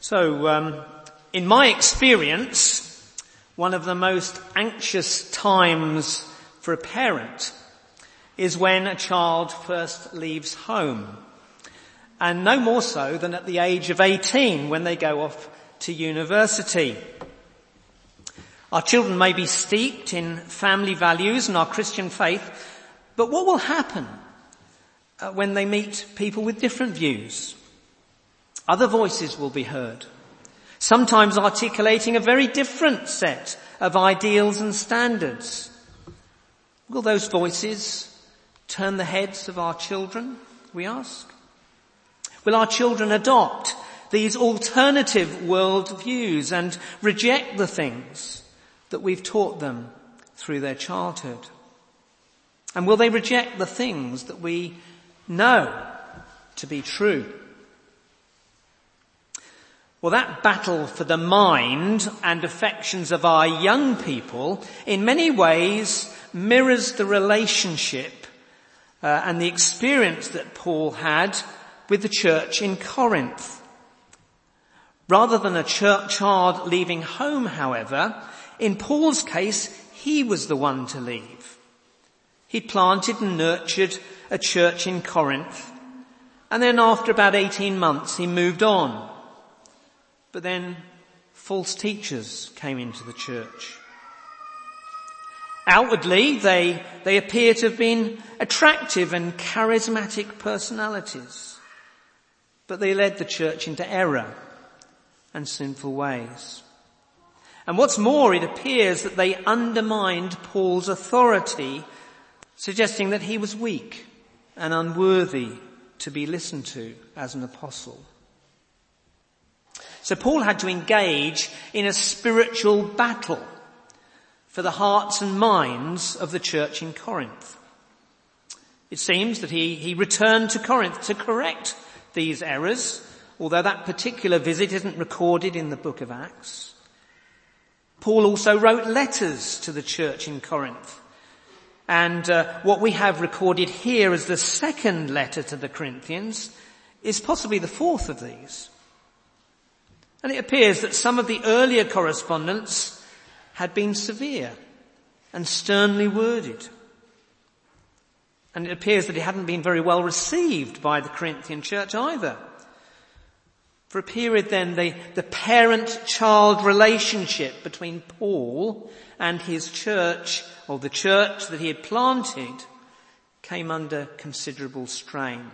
In my experience, one of the most anxious times for a parent is when a child first leaves home. And no more so than at the age of 18 when they go off to university. Our children may be steeped in family values and our Christian faith, but what will happen when they meet people with different views? Other voices will be heard, sometimes articulating a very different set of ideals and standards. Will those voices turn the heads of our children, we ask? Will our children adopt these alternative worldviews and reject the things that we've taught them through their childhood? And will they reject the things that we know to be true? Well, that battle for the mind and affections of our young people in many ways mirrors the relationship and the experience that Paul had with the church in Corinth. Rather than a child leaving home, however, in Paul's case, he was the one to leave. He planted and nurtured a church in Corinth, and then after about 18 months he moved on. But then false teachers came into the church. Outwardly, they appear to have been attractive and charismatic personalities, but they led the church into error and sinful ways. And what's more, it appears that they undermined Paul's authority, suggesting that he was weak and unworthy to be listened to as an apostle. So Paul had to engage in a spiritual battle for the hearts and minds of the church in Corinth. It seems that he returned to Corinth to correct these errors, although that particular visit isn't recorded in the book of Acts. Paul also wrote letters to the church in Corinth. And what we have recorded here as the second letter to the Corinthians is possibly the fourth of these. And it appears that some of the earlier correspondence had been severe and sternly worded. And it appears that it hadn't been very well received by the Corinthian church either. For a period then, the parent-child relationship between Paul and his church, or the church that he had planted, came under considerable strain.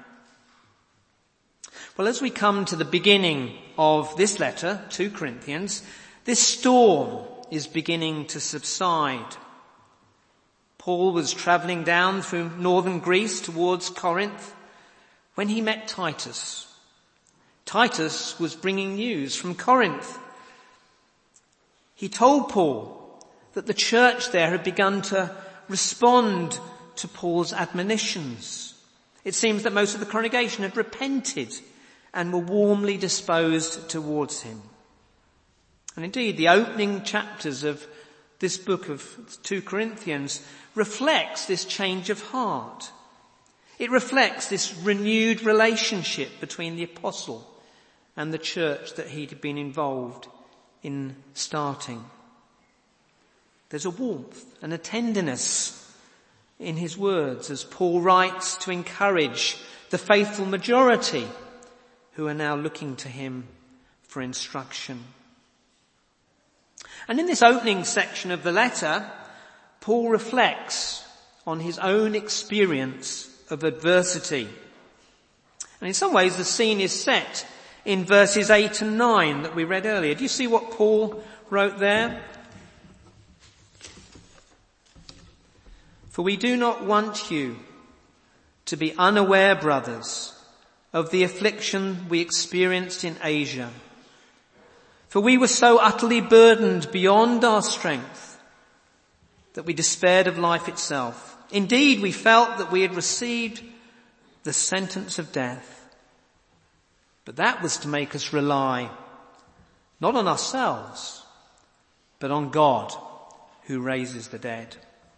Well, as we come to the beginning of this letter, 2 Corinthians, this storm is beginning to subside. Paul was travelling down through northern Greece towards Corinth when he met Titus. Titus was bringing news from Corinth. He told Paul that the church there had begun to respond to Paul's admonitions. It seems that most of the congregation had repented and were warmly disposed towards him. And indeed, the opening chapters of this book of 2 Corinthians reflects this change of heart. It reflects this renewed relationship between the apostle and the church that he'd been involved in starting. There's a warmth and a tenderness in his words as Paul writes to encourage the faithful majority who are now looking to him for instruction. And in this opening section of the letter, Paul reflects on his own experience of adversity. And in some ways the scene is set in verses 8 and 9 that we read earlier. Do you see what Paul wrote there? For we do not want you to be unaware, brothers, of the affliction we experienced in Asia. For we were so utterly burdened beyond our strength that we despaired of life itself. Indeed, we felt that we had received the sentence of death. But that was to make us rely not on ourselves, but on God who raises the dead.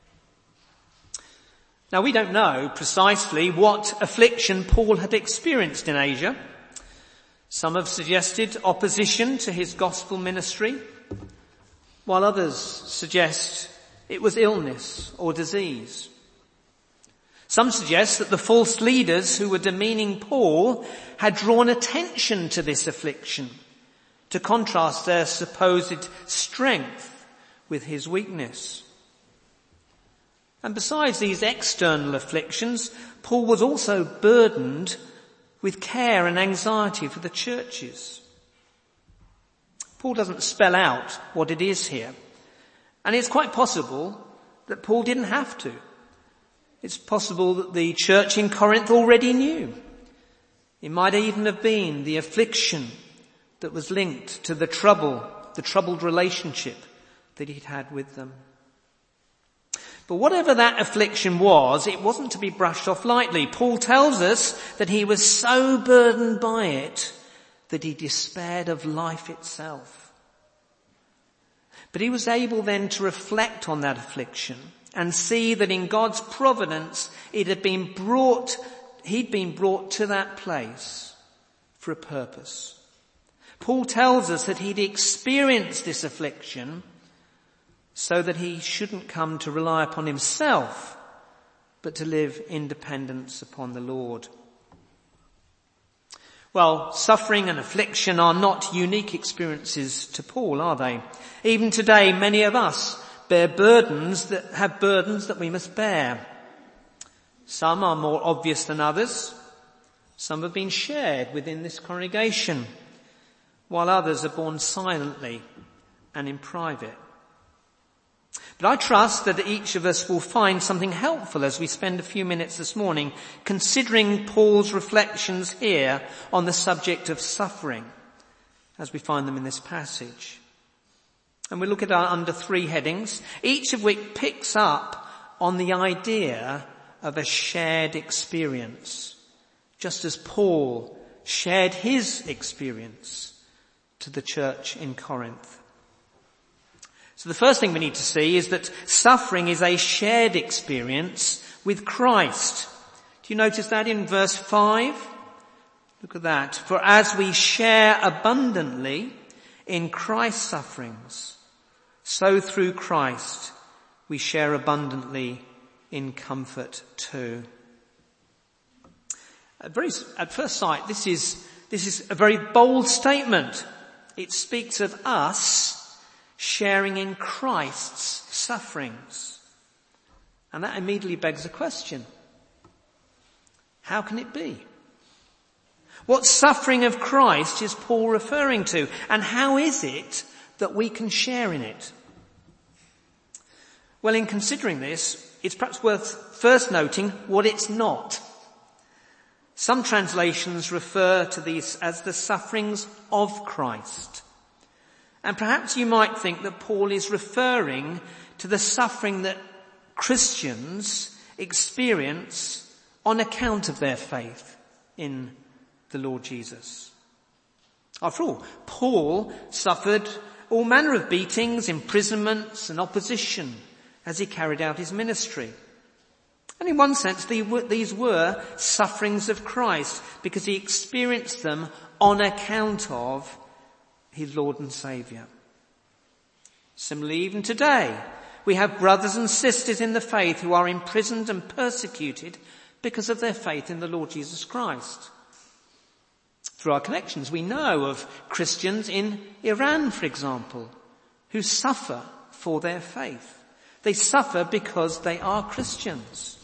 Now, we don't know precisely what affliction Paul had experienced in Asia. Some have suggested opposition to his gospel ministry, while others suggest it was illness or disease. Some suggest that the false leaders who were demeaning Paul had drawn attention to this affliction to contrast their supposed strength with his weakness. And besides these external afflictions, Paul was also burdened with care and anxiety for the churches. Paul doesn't spell out what it is here. And it's quite possible that Paul didn't have to. It's possible that the church in Corinth already knew. It might even have been the affliction that was linked to the troubled relationship that he'd had with them. But whatever that affliction was, it wasn't to be brushed off lightly. Paul tells us that he was so burdened by it that he despaired of life itself. But he was able then to reflect on that affliction and see that in God's providence he'd been brought to that place for a purpose. Paul tells us that he'd experienced this affliction so that he shouldn't come to rely upon himself, but to live in dependence upon the Lord. Well, suffering and affliction are not unique experiences to Paul, are they? Even today, many of us bear burdens that we must bear. Some are more obvious than others. Some have been shared within this congregation, while others are borne silently and in private. But I trust that each of us will find something helpful as we spend a few minutes this morning considering Paul's reflections here on the subject of suffering as we find them in this passage. And we'll look at our under 3 headings, each of which picks up on the idea of a shared experience, just as Paul shared his experience to the church in Corinth. So the first thing we need to see is that suffering is a shared experience with Christ. Do you notice that in verse 5? Look at that. For as we share abundantly in Christ's sufferings, so through Christ we share abundantly in comfort too. At first sight, this is a very bold statement. It speaks of us sharing in Christ's sufferings. And that immediately begs a question. How can it be? What suffering of Christ is Paul referring to? And how is it that we can share in it? Well, in considering this, it's perhaps worth first noting what it's not. Some translations refer to these as the sufferings of Christ. And perhaps you might think that Paul is referring to the suffering that Christians experience on account of their faith in the Lord Jesus. After all, Paul suffered all manner of beatings, imprisonments and opposition as he carried out his ministry. And in one sense, these were sufferings of Christ because he experienced them on account of his Lord and Saviour. Similarly, even today, we have brothers and sisters in the faith who are imprisoned and persecuted because of their faith in the Lord Jesus Christ. Through our connections, we know of Christians in Iran, for example, who suffer for their faith. They suffer because they are Christians.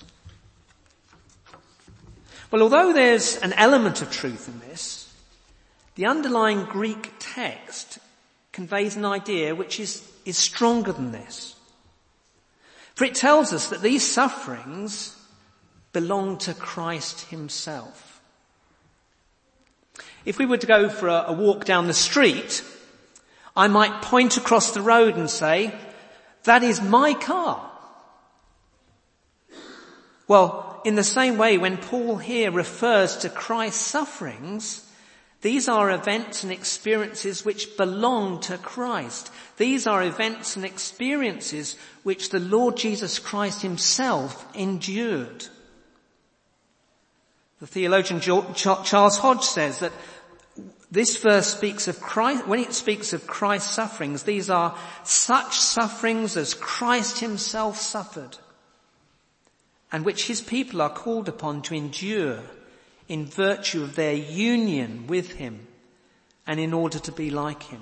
Well, although there's an element of truth in this, the underlying Greek text conveys an idea which is stronger than this. For it tells us that these sufferings belong to Christ himself. If we were to go for a walk down the street, I might point across the road and say, "That is my car." Well, in the same way, when Paul here refers to Christ's sufferings, these are events and experiences which belong to Christ. These are events and experiences which the Lord Jesus Christ himself endured. The theologian Charles Hodge says that This verse speaks of Christ. When it speaks of Christ's sufferings, these are such sufferings as Christ himself suffered, and which his people are called upon to endure in virtue of their union with him and in order to be like him.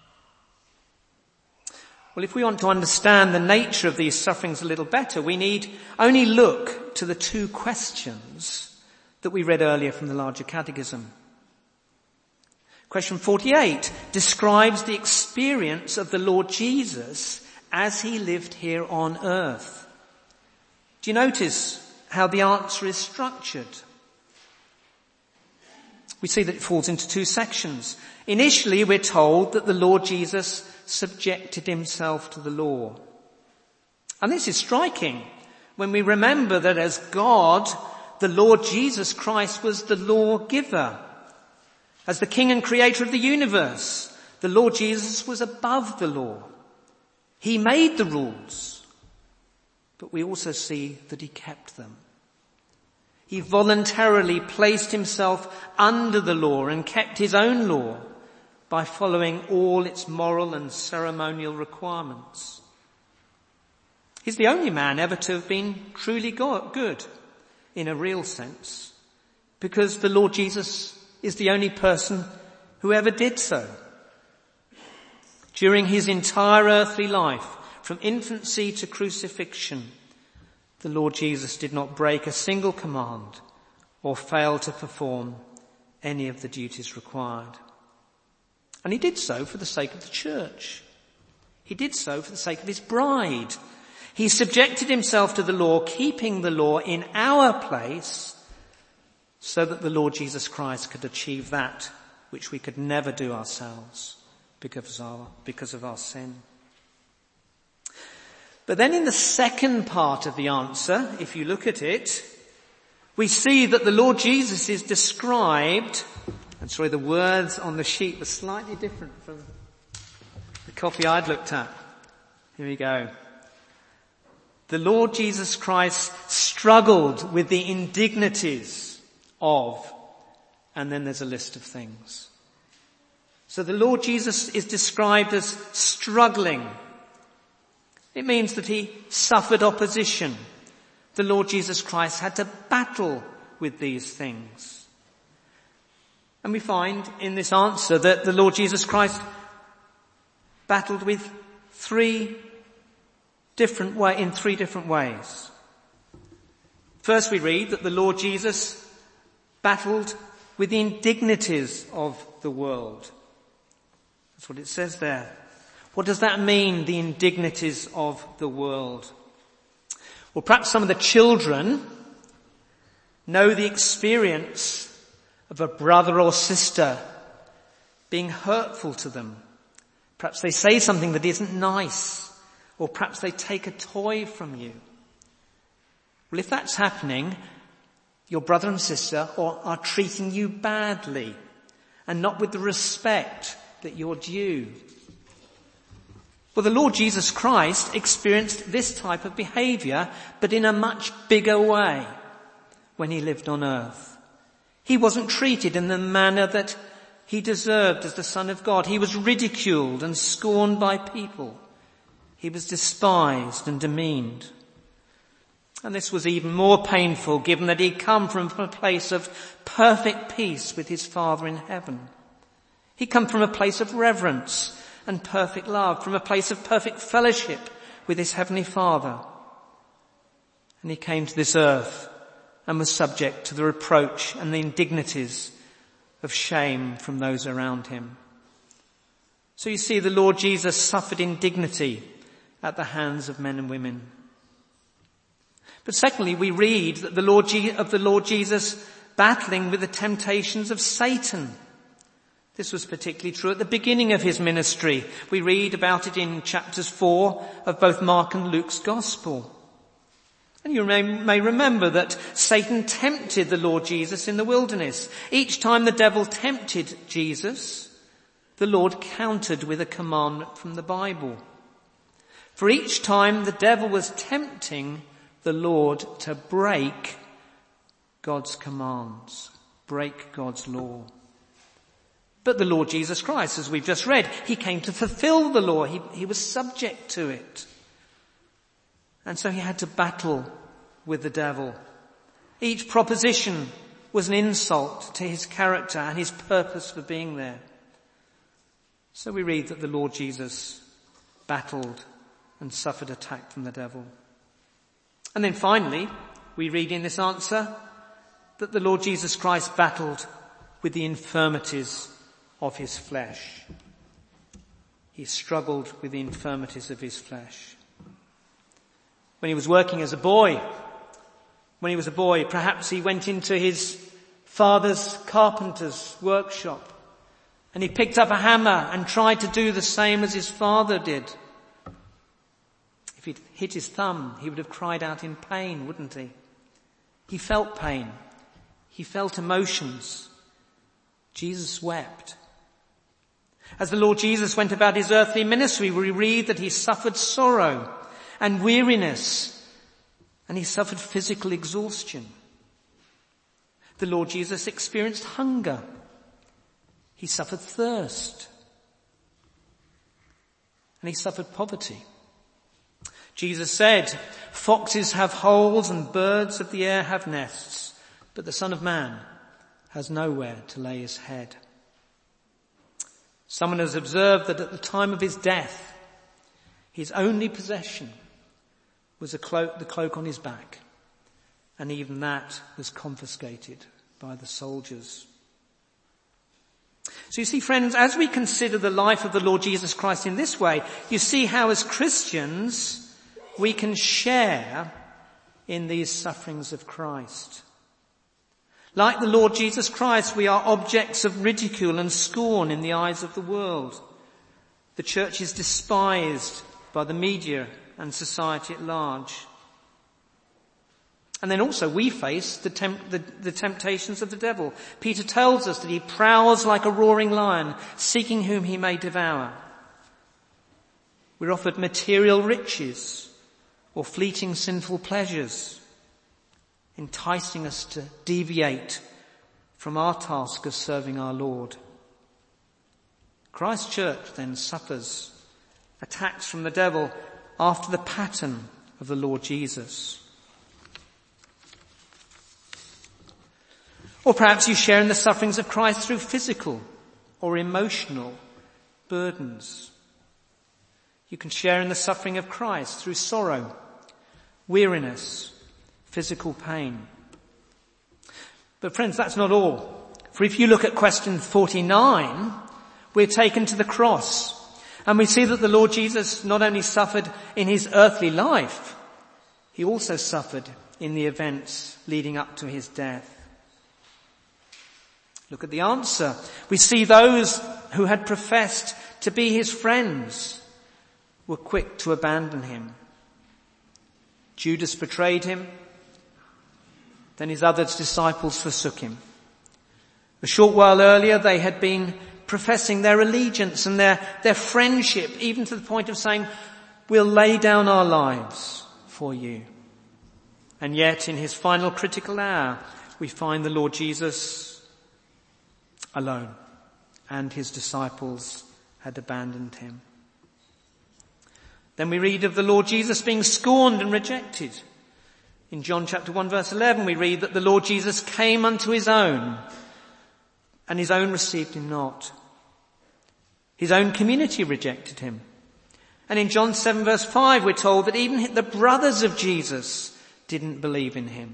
Well, if we want to understand the nature of these sufferings a little better, we need only look to the two questions that we read earlier from the larger catechism. Question 48 describes the experience of the Lord Jesus as he lived here on earth. Do you notice how the answer is structured? We see that it falls into two sections. Initially, we're told that the Lord Jesus subjected himself to the law. And this is striking when we remember that as God, the Lord Jesus Christ was the lawgiver. As the King and Creator of the universe, the Lord Jesus was above the law. He made the rules, but we also see that he kept them. He voluntarily placed himself under the law and kept his own law by following all its moral and ceremonial requirements. He's the only man ever to have been truly good in a real sense, because the Lord Jesus is the only person who ever did so. During his entire earthly life, from infancy to crucifixion, the Lord Jesus did not break a single command or fail to perform any of the duties required. And he did so for the sake of the church. He did so for the sake of his bride. He subjected himself to the law, keeping the law in our place, so that the Lord Jesus Christ could achieve that which we could never do ourselves because of our sin. But then in the second part of the answer, if you look at it, we see that the Lord Jesus is described, the words on the sheet were slightly different from the copy I'd looked at. Here we go. The Lord Jesus Christ struggled with the indignities of, and then there's a list of things. So the Lord Jesus is described as struggling. It means that he suffered opposition. The Lord Jesus Christ had to battle with these things. And we find in this answer that the Lord Jesus Christ battled with in three different ways. First, we read that the Lord Jesus battled with the indignities of the world. That's what it says there. What does that mean, the indignities of the world? Well, perhaps some of the children know the experience of a brother or sister being hurtful to them. Perhaps they say something that isn't nice, or perhaps they take a toy from you. Well, if that's happening, your brother and sister are treating you badly and not with the respect that you're due. Well, the Lord Jesus Christ experienced this type of behavior, but in a much bigger way when he lived on earth. He wasn't treated in the manner that he deserved as the Son of God. He was ridiculed and scorned by people. He was despised and demeaned. And this was even more painful given that he'd come from a place of perfect peace with his Father in heaven. He'd come from a place of reverence and perfect love, from a place of perfect fellowship with his Heavenly Father. And he came to this earth and was subject to the reproach and the indignities of shame from those around him. So you see, the Lord Jesus suffered indignity at the hands of men and women. But secondly, we read that the Lord Jesus battling with the temptations of Satan. This was particularly true at the beginning of his ministry. We read about it in chapters 4 of both Mark and Luke's Gospel. And you may remember that Satan tempted the Lord Jesus in the wilderness. Each time the devil tempted Jesus, the Lord countered with a commandment from the Bible. For each time the devil was tempting the Lord to break God's commands, break God's law. But the Lord Jesus Christ, as we've just read, he came to fulfill the law. He was subject to it. And so he had to battle with the devil. Each proposition was an insult to his character and his purpose for being there. So we read that the Lord Jesus battled and suffered attack from the devil. And then finally, we read in this answer that the Lord Jesus Christ battled with the infirmities of his flesh. He struggled with the infirmities of his flesh. When he was working as a boy, perhaps he went into his father's carpenter's workshop and he picked up a hammer and tried to do the same as his father did. If he'd hit his thumb, he would have cried out in pain, wouldn't he? He felt pain. He felt emotions. Jesus wept. As the Lord Jesus went about his earthly ministry, we read that he suffered sorrow and weariness, and he suffered physical exhaustion. The Lord Jesus experienced hunger. He suffered thirst. And he suffered poverty. Jesus said, "Foxes have holes and birds of the air have nests, but the Son of Man has nowhere to lay his head." Someone has observed that at the time of his death, his only possession was the cloak on his back, and even that was confiscated by the soldiers. So you see, friends, as we consider the life of the Lord Jesus Christ in this way, you see how as Christians we can share in these sufferings of Christ. Like the Lord Jesus Christ, we are objects of ridicule and scorn in the eyes of the world. The church is despised by the media and society at large. And then also we face the temptations of the devil. Peter tells us that he prowls like a roaring lion, seeking whom he may devour. We're offered material riches or fleeting sinful pleasures, enticing us to deviate from our task of serving our Lord. Christ's church then suffers attacks from the devil after the pattern of the Lord Jesus. Or perhaps you share in the sufferings of Christ through physical or emotional burdens. You can share in the suffering of Christ through sorrow, weariness, physical pain. But friends, that's not all. For if you look at question 49, we're taken to the cross. And we see that the Lord Jesus not only suffered in his earthly life, he also suffered in the events leading up to his death. Look at the answer. We see those who had professed to be his friends were quick to abandon him. Judas betrayed him. Then his other disciples forsook him. A short while earlier they had been professing their allegiance and their friendship, even to the point of saying, "We'll lay down our lives for you." And yet in his final critical hour, we find the Lord Jesus alone, and his disciples had abandoned him. Then we read of the Lord Jesus being scorned and rejected. In John chapter 1 verse 11 we read that the Lord Jesus came unto his own, and his own received him not. His own community rejected him. And in John 7 verse 5 we're told that even the brothers of Jesus didn't believe in him.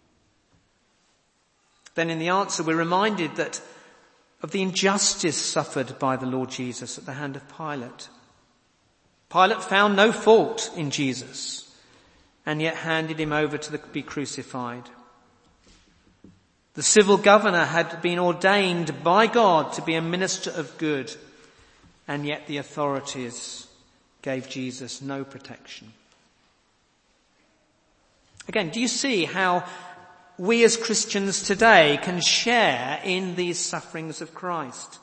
Then in the answer we're reminded of the injustice suffered by the Lord Jesus at the hand of Pilate. Pilate found no fault in Jesus and yet handed him over to be crucified. The civil governor had been ordained by God to be a minister of good, and yet the authorities gave Jesus no protection. Again, do you see how we as Christians today can share in these sufferings of Christ?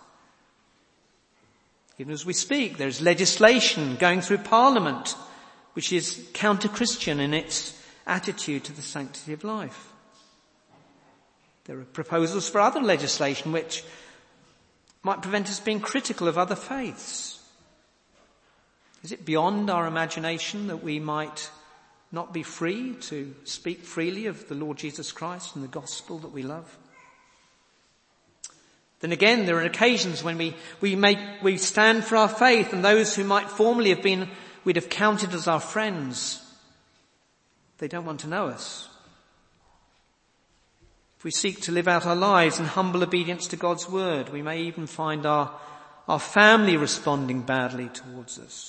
Even as we speak, there's legislation going through Parliament which is counter-Christian in its attitude to the sanctity of life. There are proposals for other legislation which might prevent us being critical of other faiths. Is it beyond our imagination that we might not be free to speak freely of the Lord Jesus Christ and the gospel that we love? Then again, there are occasions when we stand for our faith, and those who might formerly we'd have counted as our friends, they don't want to know us. If we seek to live out our lives in humble obedience to God's word, we may even find our family responding badly towards us.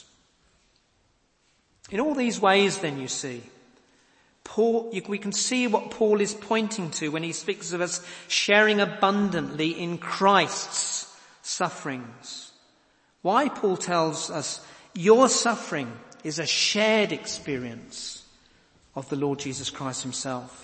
In all these ways, then, you see, we can see what Paul is pointing to when he speaks of us sharing abundantly in Christ's sufferings. Why Paul tells us your suffering is a shared experience of the Lord Jesus Christ himself.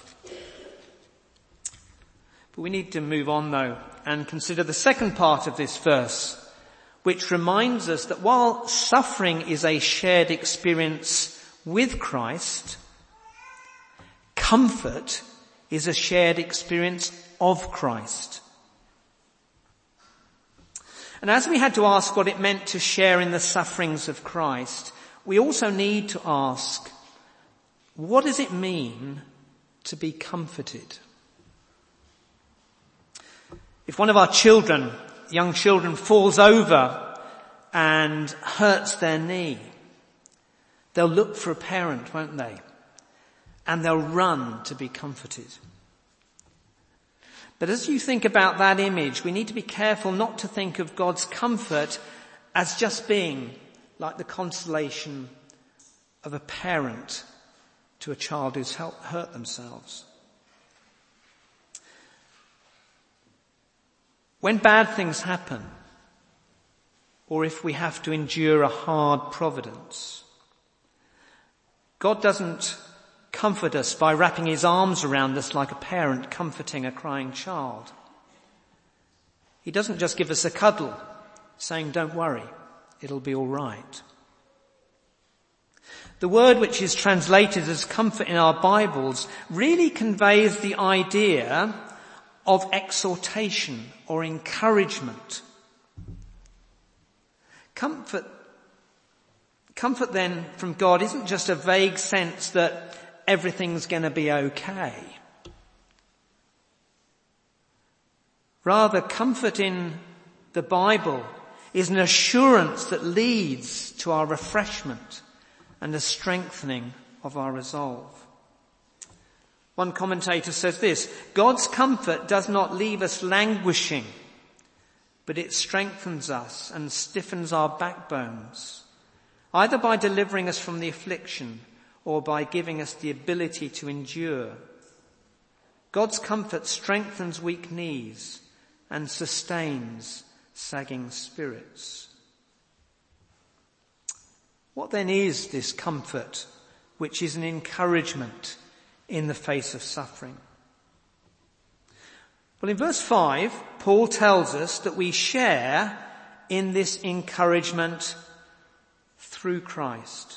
But we need to move on, though, and consider the second part of this verse, which reminds us that while suffering is a shared experience with Christ, comfort is a shared experience of Christ. And as we had to ask what it meant to share in the sufferings of Christ, we also need to ask, what does it mean to be comforted? If one of our young children falls over and hurts their knee, they'll look for a parent, won't they? And they'll run to be comforted. But as you think about that image, we need to be careful not to think of God's comfort as just being like the consolation of a parent to a child who's hurt themselves. When bad things happen, or if we have to endure a hard providence, God doesn't comfort us by wrapping his arms around us like a parent comforting a crying child. He doesn't just give us a cuddle, saying, don't worry, it'll be all right. The word which is translated as comfort in our Bibles really conveys the idea of exhortation or encouragement. Comfort then from God isn't just a vague sense that everything's going to be okay. Rather, comfort in the Bible is an assurance that leads to our refreshment and a strengthening of our resolve. One commentator says this: God's comfort does not leave us languishing, but it strengthens us and stiffens our backbones, either by delivering us from the affliction or by giving us the ability to endure. God's comfort strengthens weak knees and sustains sagging spirits. What then is this comfort, which is an encouragement in the face of suffering? Well, in verse 5, Paul tells us that we share in this encouragement through Christ.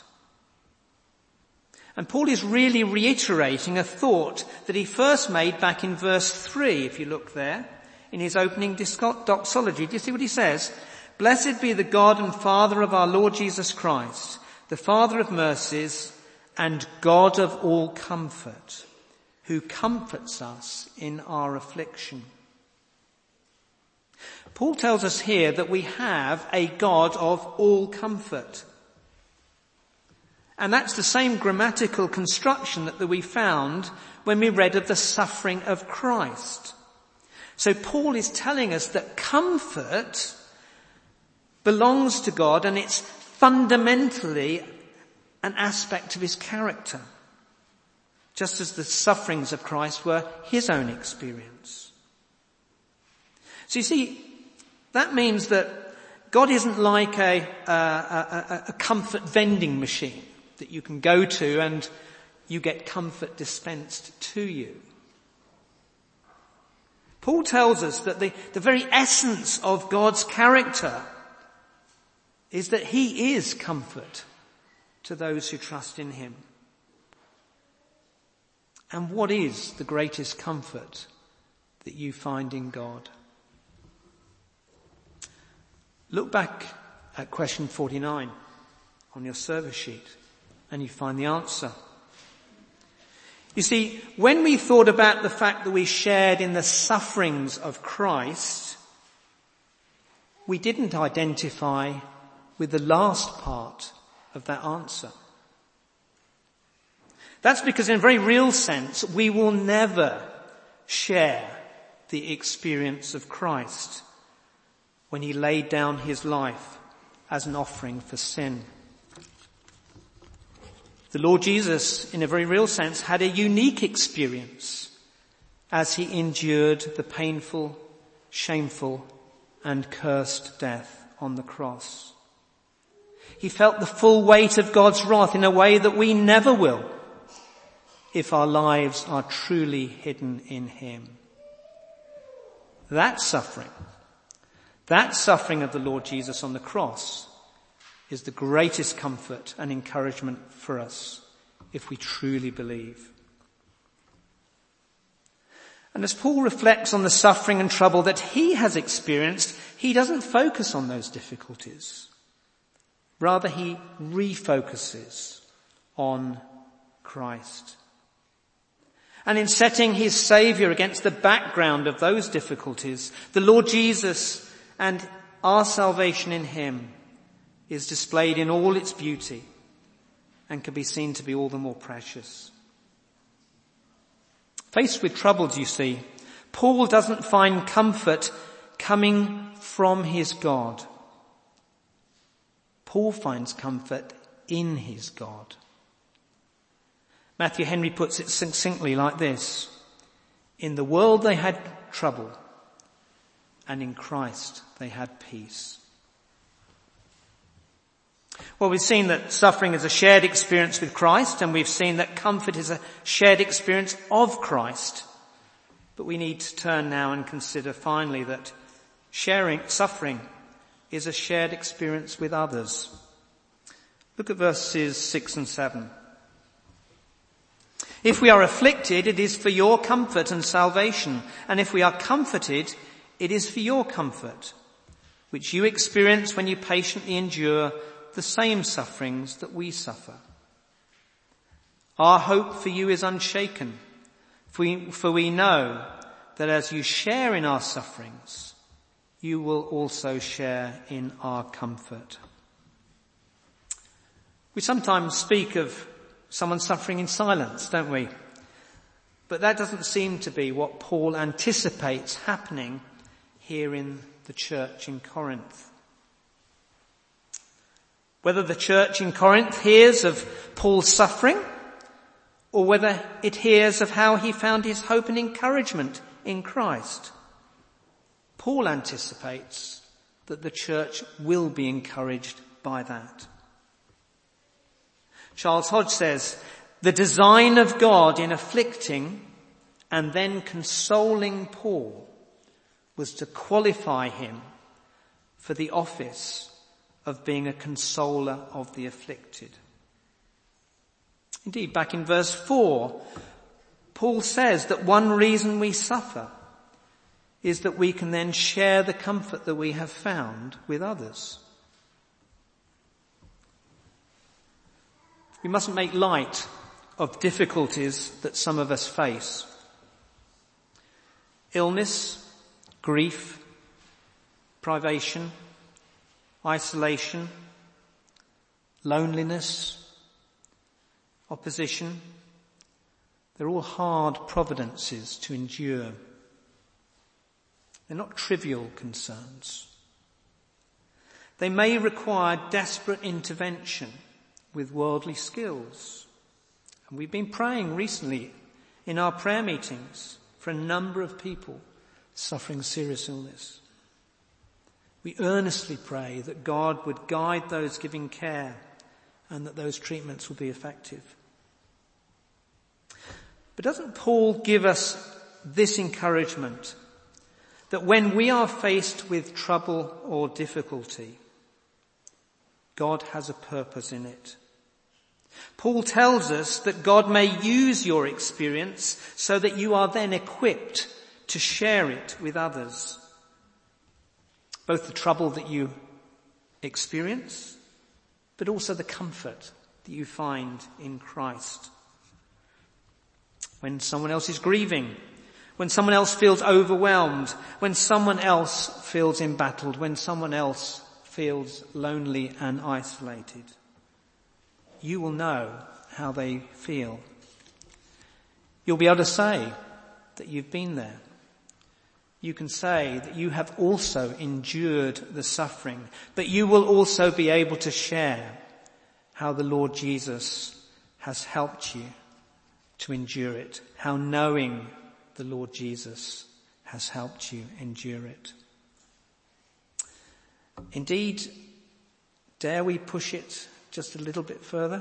And Paul is really reiterating a thought that he first made back in verse 3, if you look there, in his opening doxology. Do you see what he says? Blessed be the God and Father of our Lord Jesus Christ, the Father of mercies and God of all comfort, who comforts us in our affliction. Paul tells us here that we have a God of all comfort. And that's the same grammatical construction that we found when we read of the suffering of Christ. So Paul is telling us that comfort belongs to God, and it's fundamentally an aspect of his character, just as the sufferings of Christ were his own experience. So you see, that means that God isn't like a comfort vending machine that you can go to and you get comfort dispensed to you. Paul tells us that the very essence of God's character is that he is comfort to those who trust in him. And what is the greatest comfort that you find in God? Look back at question 49 on your service sheet and you find the answer. You see, when we thought about the fact that we shared in the sufferings of Christ, we didn't identify with the last part of that answer. That's because in a very real sense, we will never share the experience of Christ when he laid down his life as an offering for sin. The Lord Jesus, in a very real sense, had a unique experience as he endured the painful, shameful, and cursed death on the cross. He felt the full weight of God's wrath in a way that we never will if our lives are truly hidden in him. That suffering of the Lord Jesus on the cross is the greatest comfort and encouragement for us if we truly believe. And as Paul reflects on the suffering and trouble that he has experienced, he doesn't focus on those difficulties. Rather, he refocuses on Christ. And in setting his Saviour against the background of those difficulties, the Lord Jesus and our salvation in him is displayed in all its beauty and can be seen to be all the more precious. Faced with troubles, you see, Paul doesn't find comfort coming from his God. Paul finds comfort in his God. Matthew Henry puts it succinctly like this: in the world they had trouble, and in Christ they had peace. Well, we've seen that suffering is a shared experience with Christ, and we've seen that comfort is a shared experience of Christ. But we need to turn now and consider finally that suffering is a shared experience with others. Look at verses 6 and 7. If we are afflicted, it is for your comfort and salvation. And if we are comforted, it is for your comfort, which you experience when you patiently endure the same sufferings that we suffer. Our hope for you is unshaken, for we know that as you share in our sufferings, you will also share in our comfort. We sometimes speak of someone suffering in silence, don't we? But that doesn't seem to be what Paul anticipates happening here in the church in Corinth. Whether the church in Corinth hears of Paul's suffering, or whether it hears of how he found his hope and encouragement in Christ, Paul anticipates that the church will be encouraged by that. Charles Hodge says, the design of God in afflicting and then consoling Paul was to qualify him for the office of being a consoler of the afflicted. Indeed, back in verse 4, Paul says that one reason we suffer is that we can then share the comfort that we have found with others. We mustn't make light of difficulties that some of us face. Illness, grief, privation, isolation, loneliness, opposition, they're all hard providences to endure. They're not trivial concerns. They may require desperate intervention with worldly skills. And we've been praying recently in our prayer meetings for a number of people suffering serious illness. We earnestly pray that God would guide those giving care and that those treatments will be effective. But doesn't Paul give us this encouragement that when we are faced with trouble or difficulty, God has a purpose in it? Paul tells us that God may use your experience so that you are then equipped to share it with others. Both the trouble that you experience, but also the comfort that you find in Christ. When someone else is grieving, when someone else feels overwhelmed, when someone else feels embattled, when someone else feels lonely and isolated, you will know how they feel. You'll be able to say that you've been there. You can say that you have also endured the suffering, but you will also be able to share how the Lord Jesus has helped you to endure it, how knowing the Lord Jesus has helped you endure it. Indeed, dare we push it just a little bit further?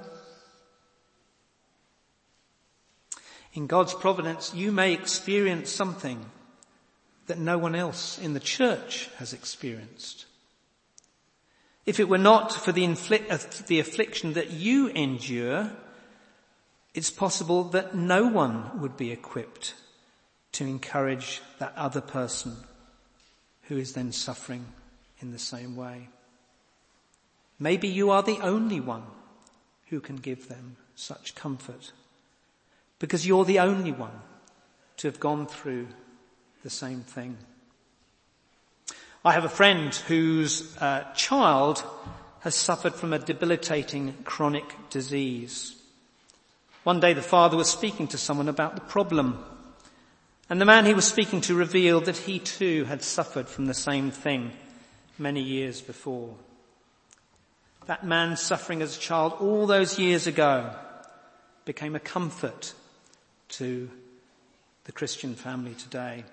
In God's providence, you may experience something that no one else in the church has experienced. If it were not for the affliction that you endure, it's possible that no one would be equipped to encourage that other person who is then suffering in the same way. Maybe you are the only one who can give them such comfort, because you're the only one to have gone through the same thing. I have a friend whose child has suffered from a debilitating chronic disease. One day the father was speaking to someone about the problem, and the man he was speaking to revealed that he too had suffered from the same thing many years before. That man's suffering as a child all those years ago became a comfort to the Christian family today.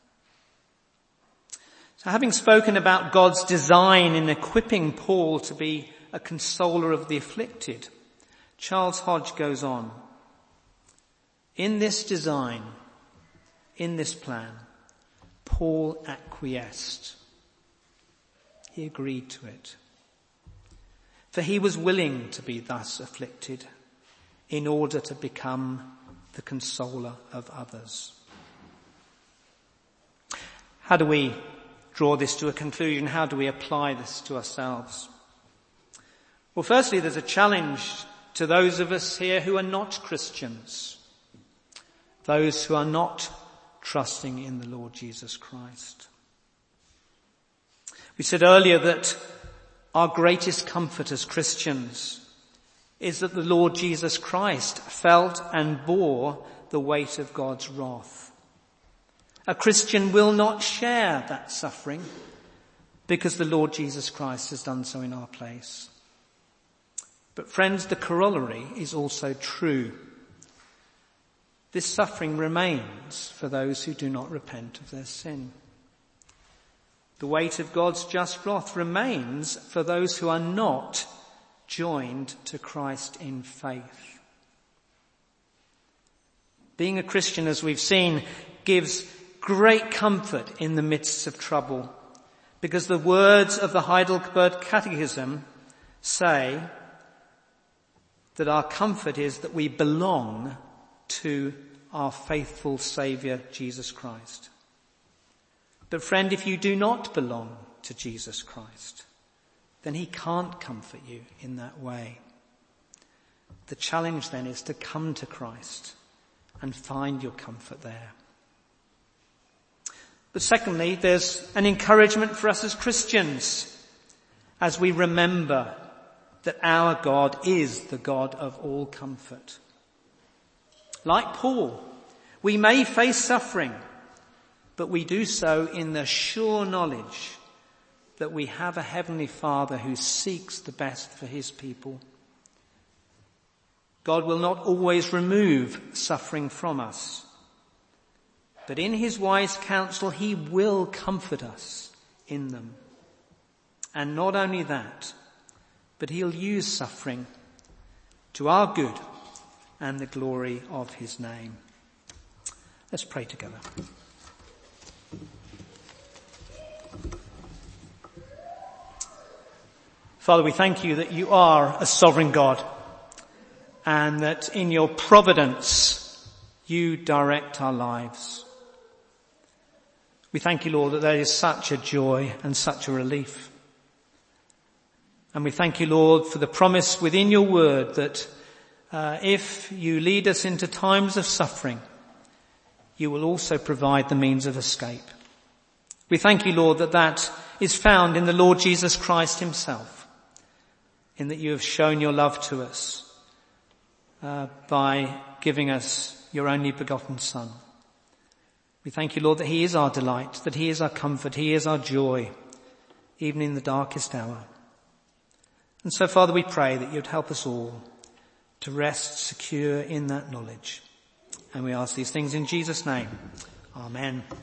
So having spoken about God's design in equipping Paul to be a consoler of the afflicted, Charles Hodge goes on. In this design, in this plan, Paul acquiesced. He agreed to it. For he was willing to be thus afflicted in order to become the consoler of others. How do we draw this to a conclusion? How do we apply this to ourselves? Well, firstly, there's a challenge to those of us here who are not Christians, those who are not trusting in the Lord Jesus Christ. We said earlier that our greatest comfort as Christians is that the Lord Jesus Christ felt and bore the weight of God's wrath. A Christian will not share that suffering because the Lord Jesus Christ has done so in our place. But friends, the corollary is also true. This suffering remains for those who do not repent of their sin. The weight of God's just wrath remains for those who are not joined to Christ in faith. Being a Christian, as we've seen, gives great comfort in the midst of trouble, because the words of the Heidelberg Catechism say that our comfort is that we belong to our faithful Saviour, Jesus Christ. But friend, if you do not belong to Jesus Christ, then he can't comfort you in that way. The challenge then is to come to Christ and find your comfort there. But secondly, there's an encouragement for us as Christians as we remember that our God is the God of all comfort. Like Paul, we may face suffering, but we do so in the sure knowledge that we have a heavenly Father who seeks the best for his people. God will not always remove suffering from us, but in his wise counsel he will comfort us in them. And not only that, but he'll use suffering to our good and the glory of his name. Let's pray together. Father, we thank you that you are a sovereign God and that in your providence you direct our lives. We thank you, Lord, that there is such a joy and such a relief And we thank you, Lord, for the promise within your word that if you lead us into times of suffering, you will also provide the means of escape. We thank you, Lord, that is found in the Lord Jesus Christ himself, in that you have shown your love to us by giving us your only begotten Son. We thank you, Lord, that he is our delight, that he is our comfort, he is our joy, even in the darkest hour. And so, Father, we pray that you'd help us all to rest secure in that knowledge. And we ask these things in Jesus' name. Amen.